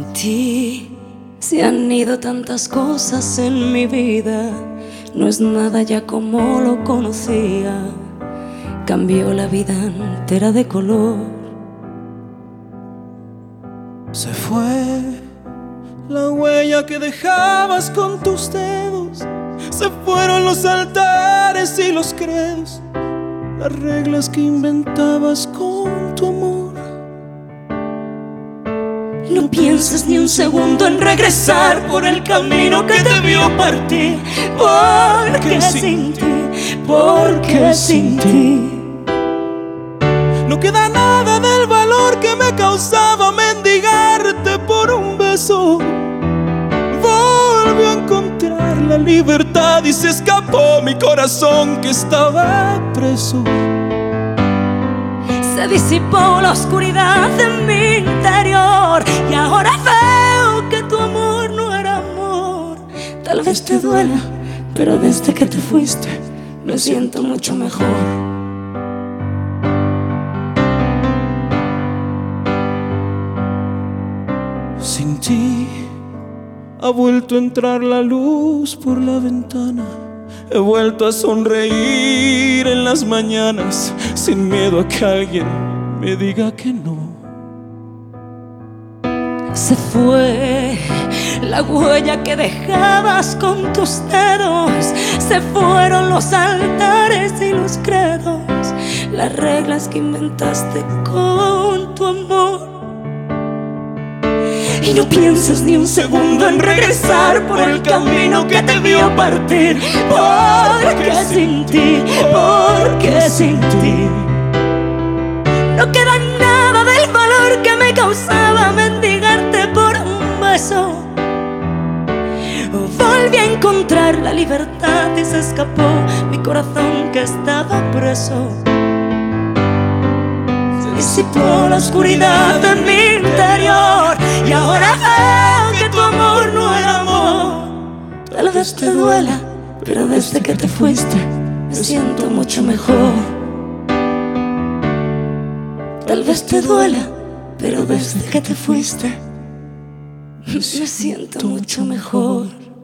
ti se han ido tantas cosas en mi vida. No es nada ya como lo conocía. Cambió la vida entera de color. Se fue la huella que dejabas con tus dedos. Se fueron los altares y los credos, las reglas que inventabas con tu amor. No pienses ni un segundo en regresar por el camino que te vio partir. Porque sin ti, porque sin ti no queda nada del valor que me causaba mendigarte por un beso. Volvió a encontrar la libertad y se escapó mi corazón que estaba preso. Se disipó la oscuridad de mi interior y ahora veo que tu amor no era amor. Tal vez te duela, pero desde que te fuiste me siento mucho mejor. Sin ti ha vuelto a entrar la luz por la ventana. He vuelto a sonreír en las mañanas sin miedo a que alguien me diga que no. Se fue la huella que dejabas con tus dedos. Se fueron los altares y los credos, las reglas que inventaste con tu amor. Y no pienses ni un segundo en regresar por el camino que te vio partir. Porque sin ti, porque sin ti no queda nada del valor que me causaba mendigarte por un beso. Volví a encontrar la libertad y se escapó mi corazón que estaba preso. Se disipó la oscuridad de mi interior y ahora veo que tu amor no era amor. Tal vez te duela, pero desde que te fuiste me siento mucho mejor. Tal vez te duela, pero desde que te fuiste me siento mucho mejor.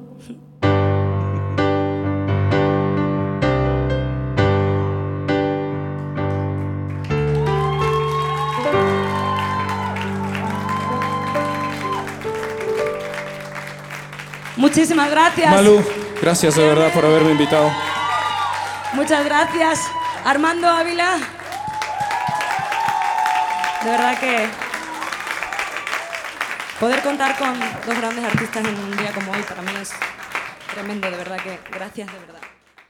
Muchísimas gracias. Malú, gracias de verdad por haberme invitado. Muchas gracias, Armando Ávila. De verdad que poder contar con dos grandes artistas en un día como hoy para mí es tremendo, de verdad que gracias de verdad.